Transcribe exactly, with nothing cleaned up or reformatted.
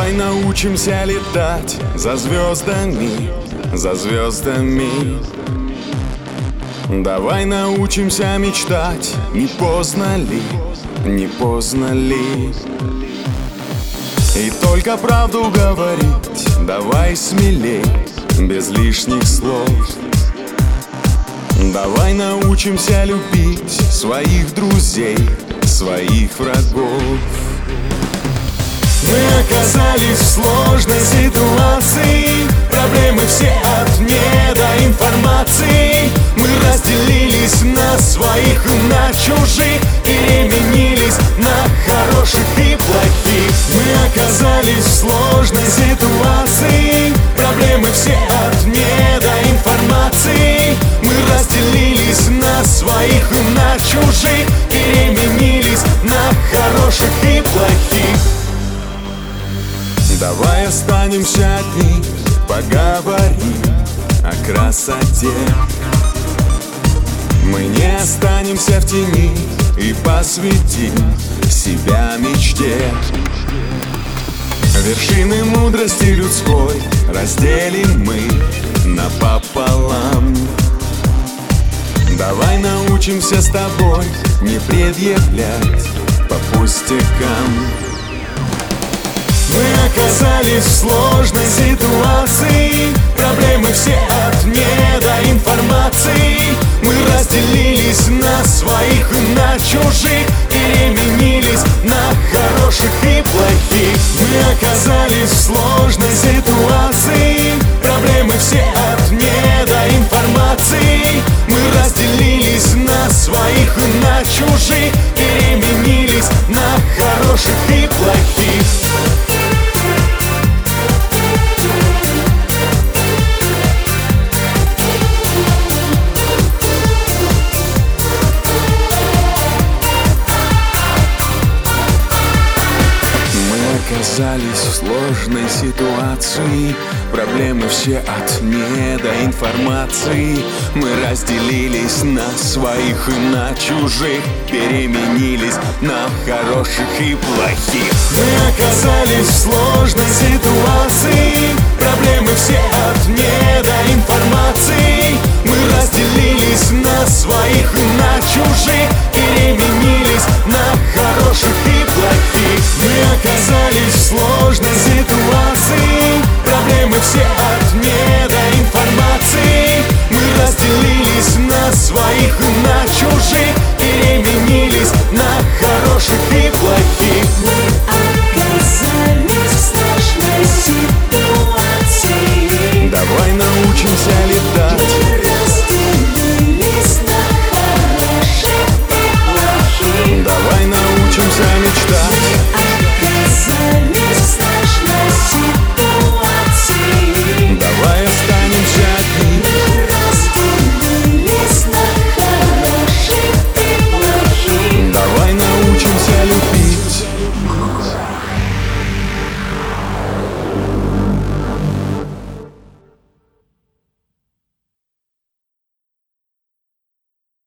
Давай научимся летать за звездами, за звездами. Давай научимся мечтать, не поздно ли, не поздно ли. И только правду говорить, давай смелей, без лишних слов. Давай научимся любить своих друзей, своих врагов. Мы оказались в сложной ситуации, проблемы все от недоинформации. Мы разделились на своих и на чужих, переменились на хороших и плохих. Мы оказались в сложной ситуации, проблемы все от недоинформации. Мы разделились на своих и на чужих, переменились на хороших и плохих. Давай останемся одни, поговорим о красоте. Мы не останемся в тени и посвятим себя мечте. Вершины мудрости людской разделим мы напополам. Давай научимся с тобой не предъявлять по пустякам. Мы оказались в сложной ситуации, проблемы все от недоинформации. Мы разделились на своих и на чужих, переменились на хороших и плохих. Мы оказались в сложной ситуации, проблемы все от недоинформации. Мы разделились на своих и на чужих, переменились на хороших и плохих. Оказались в сложной ситуации, проблемы все от недоинформации. Мы разделились на своих и на чужих, переменились на хороших и плохих. Мы оказались в сложной ситуации, проблемы все от недоинформации. Мы разделились на своих и на чужих,